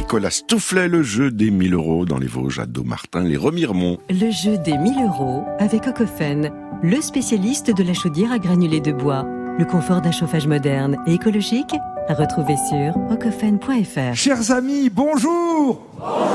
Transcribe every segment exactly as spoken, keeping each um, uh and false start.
Nicolas Stoufflet, le jeu des mille euros dans les Vosges à Dommartin, les Remiremont. Le jeu des mille euros avec Ocofen, le spécialiste de la chaudière à granulés de bois. Le confort d'un chauffage moderne et écologique à retrouver sur ocofen point f r. Chers amis, bonjour.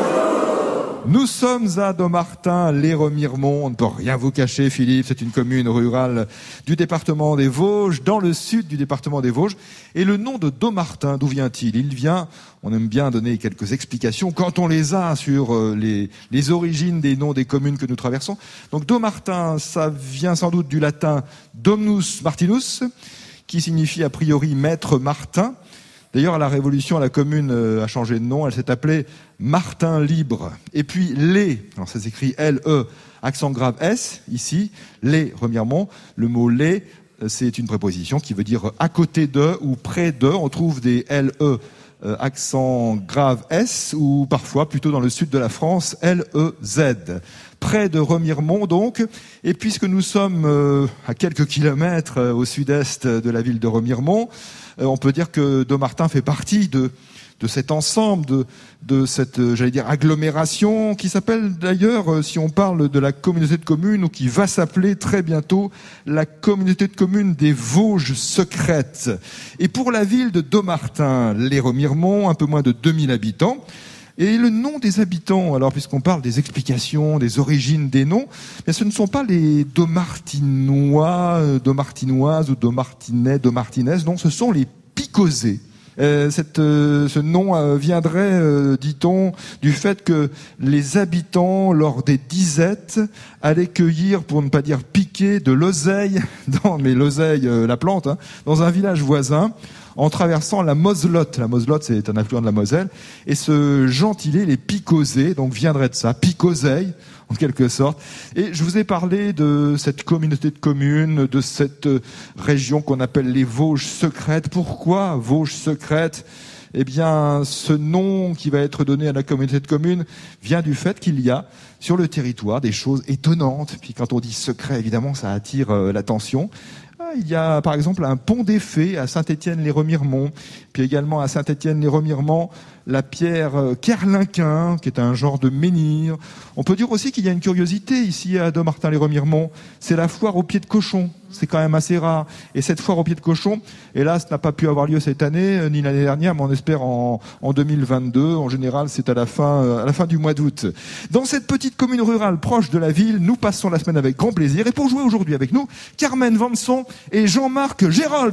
Bonjour. Nous sommes à Dommartin, les Remiremont. On ne peut rien vous cacher, Philippe. C'est une commune rurale du département des Vosges, dans le sud du département des Vosges. Et le nom de Dommartin, d'où vient-il ? Il vient, on aime bien donner quelques explications quand on les a sur les, les origines des noms des communes que nous traversons. Donc Dommartin, ça vient sans doute du latin Dominus Martinus, qui signifie a priori maître Martin. D'ailleurs, à la Révolution, la commune a changé de nom. Elle s'est appelée Martin Libre. Et puis, les, alors ça s'écrit L E, accent grave S, ici, les Remiremont. Le mot les, c'est une préposition qui veut dire à côté de ou près de. On trouve des L E, euh, accent grave S, ou parfois, plutôt dans le sud de la France, L E Z. Près de Remiremont, donc. Et puisque nous sommes euh, à quelques kilomètres euh, au sud-est de la ville de Remiremont, euh, on peut dire que Dommartin fait partie de, de cet ensemble, de, de cette, euh, j'allais dire, agglomération qui s'appelle d'ailleurs, euh, si on parle de la communauté de communes, ou qui va s'appeler très bientôt la communauté de communes des Vosges secrètes. Et pour la ville de Dommartin, les Remiremont, un peu moins de deux mille habitants. Et le nom des habitants, alors puisqu'on parle des explications, des origines des noms, mais ce ne sont pas les Dommartinois, Dommartinoises ou Dommartinais, Dommartinaises, non, ce sont les Picozais. Euh, cette, euh, ce nom euh, viendrait, euh, dit-on, du fait que les habitants, lors des disettes, allaient cueillir, pour ne pas dire piquer, de l'oseille, dans, mais l'oseille, euh, la plante, hein, dans un village voisin, en traversant la Moselotte. La Moselotte, c'est un affluent de la Moselle. Et ce gentilé, les Picozais, donc viendrait de ça, Picoseille, en quelque sorte. Et je vous ai parlé de cette communauté de communes, de cette région qu'on appelle les Vosges secrètes. Pourquoi Vosges secrètes ? Eh bien, ce nom qui va être donné à la communauté de communes vient du fait qu'il y a sur le territoire des choses étonnantes. Puis quand on dit secret, évidemment, ça attire euh, l'attention. Il y a par exemple un pont des Fées à Saint-Étienne-les-Remiremont, puis également à Saint-Étienne-les-Remiremont la pierre Kerlinquin, qui est un genre de menhir. On peut dire aussi qu'il y a une curiosité ici à Dommartin-les-Remiremont, c'est la foire aux pieds de cochon. C'est quand même assez rare. Et cette foire aux pieds de cochon, hélas, n'a pas pu avoir lieu cette année, ni l'année dernière, mais on espère en, en deux mille vingt-deux. En général, c'est à la fin, à la fin du mois d'août. Dans cette petite commune rurale proche de la ville, nous passons la semaine avec grand plaisir. Et pour jouer aujourd'hui avec nous, Carmen Vanson et Jean-Marc Gérold.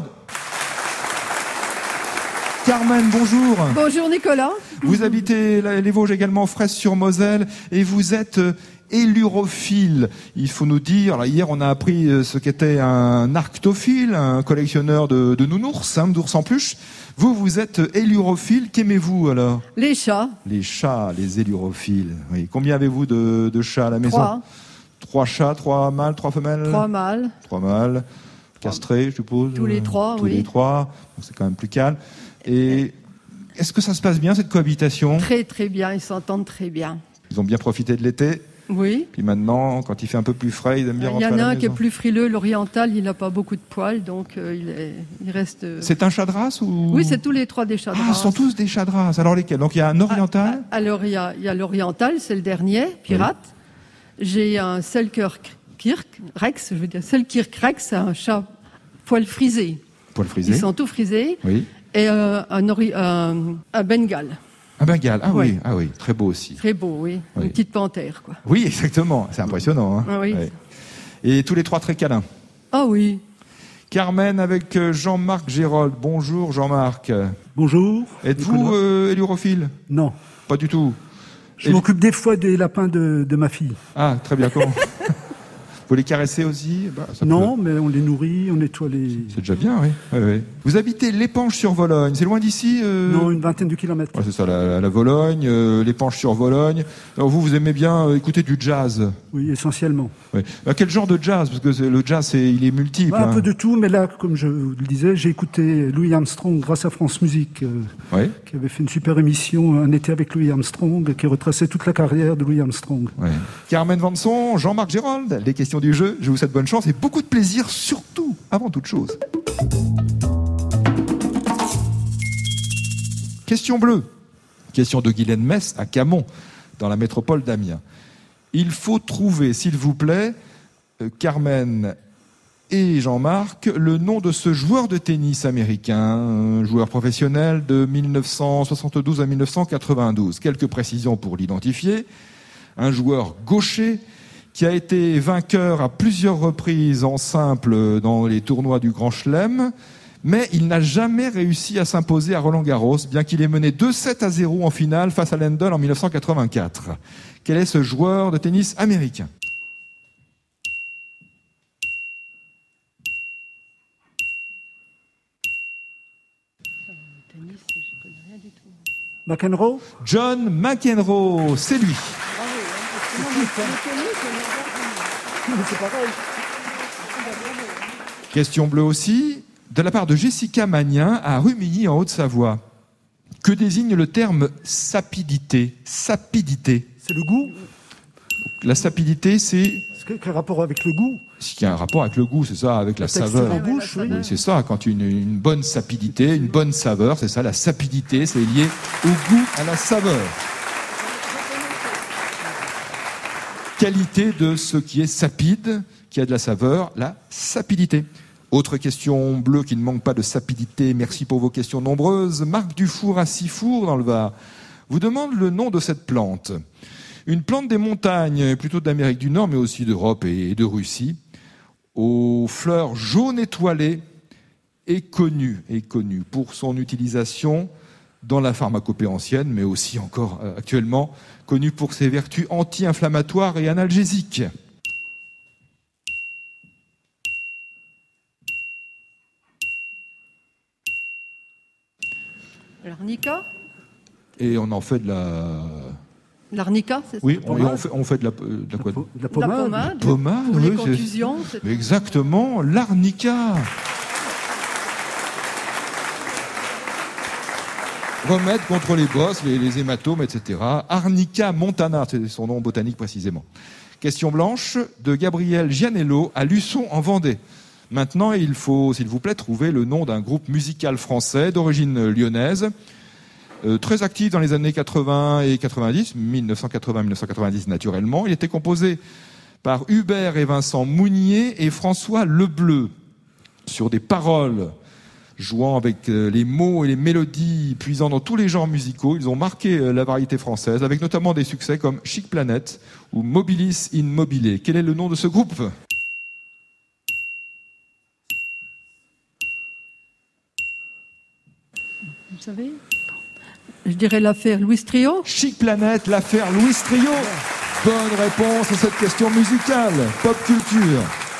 Carmen, bonjour. Bonjour Nicolas. Vous habitez les Vosges également, Fraisse-sur-Moselle, et vous êtes élurophile. Il faut nous dire, là, hier on a appris ce qu'était un arctophile, un collectionneur de, de nounours, hein, d'ours en peluche. Vous, vous êtes élurophile. Qu'aimez-vous alors ? Les chats. Les chats, les élurophiles. Oui. Combien avez-vous de, de chats à la maison ? Trois. Trois chats, trois mâles, trois femelles ? Trois mâles. Trois mâles. Castrés, je suppose ? Tous les trois, Tous oui. les trois. Donc c'est quand même plus calme. Et est-ce que ça se passe bien, cette cohabitation ? Très très bien, ils s'entendent très bien. Ils ont bien profité de l'été ? Oui. Puis maintenant, quand il fait un peu plus frais, ils aiment bien Il rentrer y en à la a un maison. qui est plus frileux, l'oriental, il n'a pas beaucoup de poils, donc euh, il, est, il reste... euh, C'est un chat de race ou... Oui, c'est tous les trois des chats de Ah, race. ce sont tous des chats de race. Alors lesquels ? Donc il y a un oriental ? Ah, alors il y a, il y a l'oriental, c'est le dernier, pirate. Oui. J'ai un Selkirk Rex, je veux dire Selkirk Rex, c'est un chat poil frisé. Poil frisé. Ils sont tous frisés. Oui. Et euh, un, ori- un, un Bengale. Un Bengale, ah oui. Oui. ah oui, très beau aussi. Très beau, oui. Oui. Une petite panthère, quoi. Oui, exactement. C'est impressionnant. Hein. Ah oui. Ouais. Et tous les trois très câlins. Ah oui. Carmen avec Jean-Marc Gérold. Bonjour Jean-Marc. Bonjour. Êtes-vous euh, élurophile ? Non. Pas du tout. Je Et... m'occupe des fois des lapins de, de ma fille. Ah, très bien. Comment Vous les caressez aussi ? Bah, ça Non, peut... mais on les nourrit, on nettoie les... C'est déjà bien, oui. oui, oui. Vous habitez l'Épanche-sur-Vologne. C'est loin d'ici euh... Non, une vingtaine de kilomètres. Ouais, c'est ça, la, la Vologne, euh, l'Épanche-sur-Vologne. Alors vous, vous aimez bien euh, écouter du jazz ? Oui, essentiellement. Oui. Bah, quel genre de jazz ? Parce que c'est, le jazz, c'est, il est multiple. Bah, un hein. peu de tout, mais là, comme je vous le disais, j'ai écouté Louis Armstrong grâce à France Musique, euh, oui. qui avait fait une super émission Un été avec Louis Armstrong, qui retraçait toute la carrière de Louis Armstrong. Oui. Carmen Vanson, Jean-Marc Gérold, les questions du jeu. Je vous souhaite bonne chance et beaucoup de plaisir, surtout, avant toute chose. Question bleue. Question de Guylaine Metz à Camon, dans la métropole d'Amiens. Il faut trouver, s'il vous plaît, euh, Carmen et Jean-Marc, le nom de ce joueur de tennis américain, un joueur professionnel de mille neuf cent soixante-douze à mille neuf cent quatre-vingt-douze. Quelques précisions pour l'identifier. Un joueur gaucher qui a été vainqueur à plusieurs reprises en simple dans les tournois du Grand Chelem, mais il n'a jamais réussi à s'imposer à Roland-Garros, bien qu'il ait mené deux sept à zéro en finale face à Lendl en mille neuf cent quatre-vingt-quatre. Quel est ce joueur de tennis américain ? Tennis, je connais rien du tout. McEnroe. John McEnroe, c'est lui. C'est pareil. Question bleue aussi, de la part de Jessica Magnin à Rumilly en Haute-Savoie. Que désigne le terme sapidité ? Sapidité. C'est le goût. La sapidité, c'est Quel rapport avec le goût? ce qui a un rapport avec le goût, c'est ça, avec la, La texture saveur. en bouche, oui. Oui, c'est ça, quand une, une bonne sapidité, une bonne saveur, c'est ça, la sapidité, c'est lié au goût, à la saveur. Qualité de ce qui est sapide, qui a de la saveur, la sapidité. Autre question bleue qui ne manque pas de sapidité, merci pour vos questions nombreuses. Marc Dufour à Sifour dans le Var vous demande le nom de cette plante. Une plante des montagnes, plutôt d'Amérique du Nord, mais aussi d'Europe et de Russie, aux fleurs jaunes étoilées, est connue, est connue pour son utilisation dans la pharmacopée ancienne, mais aussi encore euh, actuellement, connue pour ses vertus anti-inflammatoires et analgésiques. L'arnica Et on en fait de la... L'arnica, c'est ça? Oui, on, on, fait, on fait de la, de la quoi De la La pommade. pommade. Pommade, Pour les oui, c'est- contusions. c'est- Exactement, l'arnica. Remède contre les bosses, les, les hématomes, et cetera. Arnica montana, c'est son nom botanique précisément. Question blanche de Gabriel Gianello à Luçon en Vendée. Maintenant, il faut, s'il vous plaît, trouver le nom d'un groupe musical français d'origine lyonnaise, euh, très actif dans les années quatre-vingts et quatre-vingt-dix, mille neuf cent quatre-vingts à mille neuf cent quatre-vingt-dix naturellement. Il était composé par Hubert et Vincent Mounier et François Lebleu, sur des paroles jouant avec euh, les mots et les mélodies, puisant dans tous les genres musicaux. Ils ont marqué euh, la variété française, avec notamment des succès comme Chic Planet ou Mobilis in Mobile. Quel est le nom de ce groupe ? Vous savez? Je dirais l'affaire Louis Trio. Chic Planet, l'affaire Louis Trio. Bonne réponse à cette question musicale. Pop culture.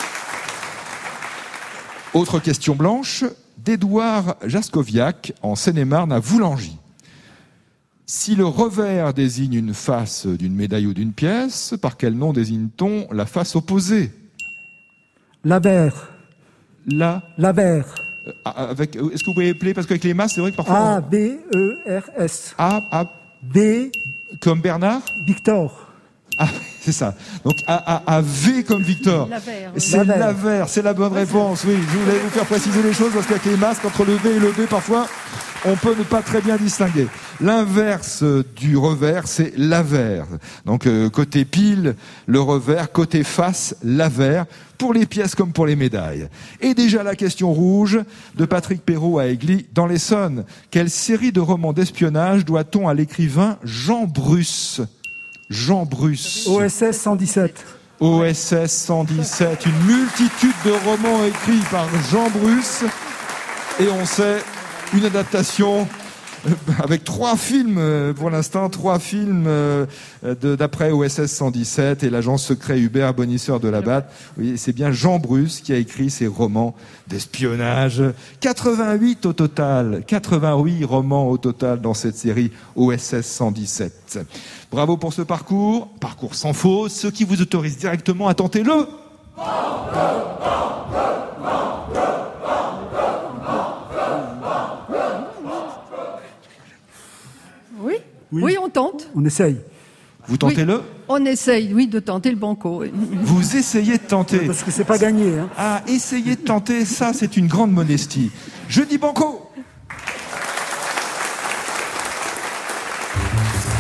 Autre question blanche d'Édouard Jaskoviak en Seine-et-Marne à Voulangy. Si le revers désigne une face d'une médaille ou d'une pièce, par quel nom désigne-t-on la face opposée ? L'avers. La, L'avers. euh, avec, est-ce que vous pouvez appeler, parce qu'avec les masses, c'est vrai que parfois... A, B, E, R, S. A, A, B, comme Bernard ? Victor. Ah, c'est ça. Donc A, A, A, V comme Victor. L'avers. C'est L'avers. l'avers, c'est la bonne réponse, oui. Je voulais vous faire préciser les choses parce qu'avec les masques, entre le V et le B, parfois, on peut ne pas très bien distinguer. L'inverse du revers, c'est l'avers. Donc, euh, côté pile, le revers, côté face, l'avers, pour les pièces comme pour les médailles. Et déjà la question rouge de Patrick Perrault à Aigli, dans l'Essonne. Quelle série de romans d'espionnage doit-on à l'écrivain Jean Bruce ? Jean Bruce. O S S cent dix-sept. O S S cent dix-sept, une multitude de romans écrits par Jean Bruce. Et on sait, une adaptation euh, avec trois films, euh, pour l'instant, trois films euh, de- d'après O S S cent dix-sept et l'agent secret Hubert Bonisseur de la Batte. Oui, c'est bien Jean Bruce qui a écrit ces romans d'espionnage. quatre-vingt-huit au total, quatre-vingt-huit romans au total dans cette série O S S cent dix-sept. Bravo pour ce parcours, parcours sans faute, ce qui vous autorise directement à tenter le... Oui. Oui. Oui, on tente. On essaye. Vous tentez Oui. le... On essaye, oui, de tenter le banco. oui. Vous essayez de tenter. Parce que c'est pas gagné. Hein. Ah, essayer de tenter, ça c'est une grande modestie. Je dis banco.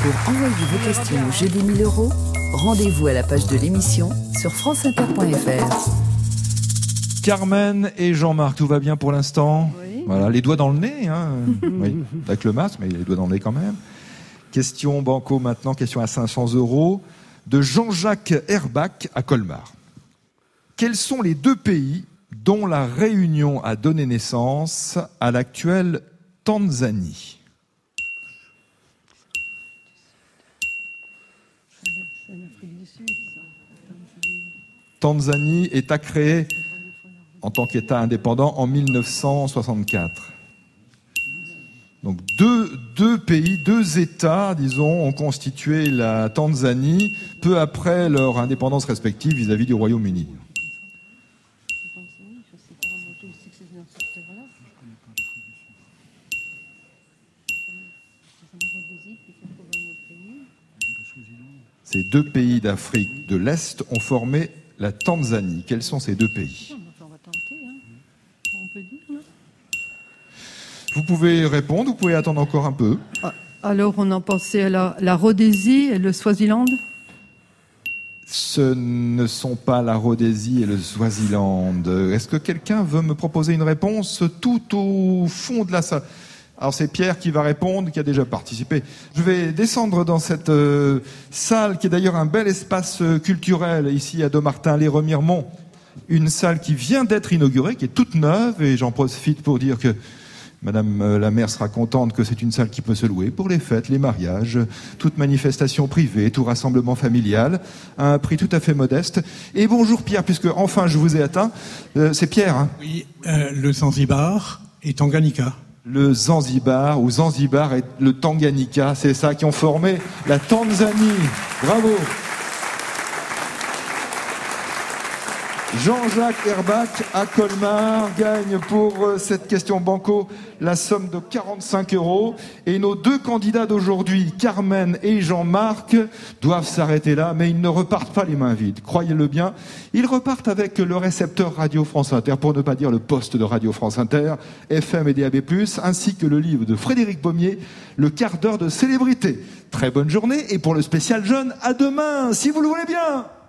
Pour envoyer vos questions au jeu des mille euros, rendez-vous à la page de l'émission sur franceinter point f r. Carmen et Jean-Marc, tout va bien pour l'instant? Oui. Voilà, les doigts dans le nez, hein. Oui, avec le masque, mais il y a les doigts dans le nez quand même. Question banco maintenant, question à cinq cents euros, de Jean-Jacques Herbach à Colmar. Quels sont les deux pays dont la Réunion a donné naissance à l'actuelle Tanzanie? Tanzanie est créée en tant qu'État indépendant en mille neuf cent soixante-quatre. Donc deux, deux pays, deux États, disons, ont constitué la Tanzanie peu après leur indépendance respective vis-à-vis du Royaume-Uni. Ces deux pays d'Afrique de l'Est ont formé la Tanzanie. Quels sont ces deux pays? Vous pouvez répondre, vous pouvez attendre encore un peu. Alors, on en pensait à la, la Rhodésie et le Swaziland? Ce ne sont pas la Rhodésie et le Swaziland. Est-ce que quelqu'un veut me proposer une réponse tout au fond de la salle? Alors c'est Pierre qui va répondre, qui a déjà participé. Je vais descendre dans cette euh, salle, qui est d'ailleurs un bel espace euh, culturel, ici à Dommartin, les Remiremont. Une salle qui vient d'être inaugurée, qui est toute neuve, et j'en profite pour dire que Madame la maire sera contente que c'est une salle qui peut se louer pour les fêtes, les mariages, toute manifestation privée, tout rassemblement familial, à un prix tout à fait modeste. Et bonjour Pierre, puisque enfin je vous ai atteint. Euh, c'est Pierre, hein? Oui, euh, le Zanzibar et Tanganyika. Le Zanzibar, ou Zanzibar et le Tanganyika, c'est ça qui ont formé la Tanzanie. Bravo. Jean-Jacques Herbach à Colmar gagne pour cette question banco la somme de quarante-cinq euros. Et nos deux candidats d'aujourd'hui, Carmen et Jean-Marc, doivent s'arrêter là, mais ils ne repartent pas les mains vides, croyez-le bien. Ils repartent avec le récepteur Radio France Inter, pour ne pas dire le poste de Radio France Inter, F M et D A B plus, ainsi que le livre de Frédéric Pommier, Le quart d'heure de célébrité. Très bonne journée, et pour le spécial jeune, à demain, si vous le voulez bien.